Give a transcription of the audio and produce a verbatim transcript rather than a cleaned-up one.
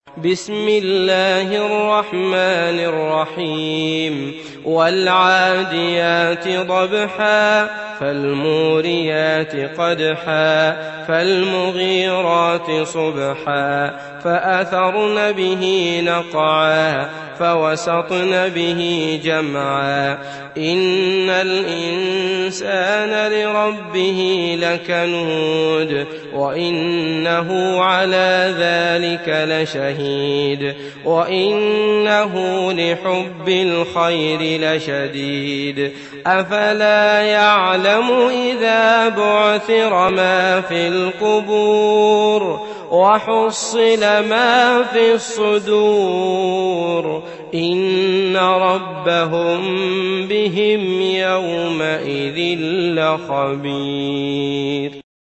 بسم الله الرحمن الرحيم والعاديات ضبحا فالموريات قدحا فالمغيرات صبحا فأثرن به نقعا فوسطن به جمعا إن الإنسان لربه لكنود وإنه على ذلك لشهيد وإنه لحب الخير لشديد أفلا يعلم إذا بعثر ما في القبور وحصل ما في الصدور إن ربهم بهم يومئذ لخبير.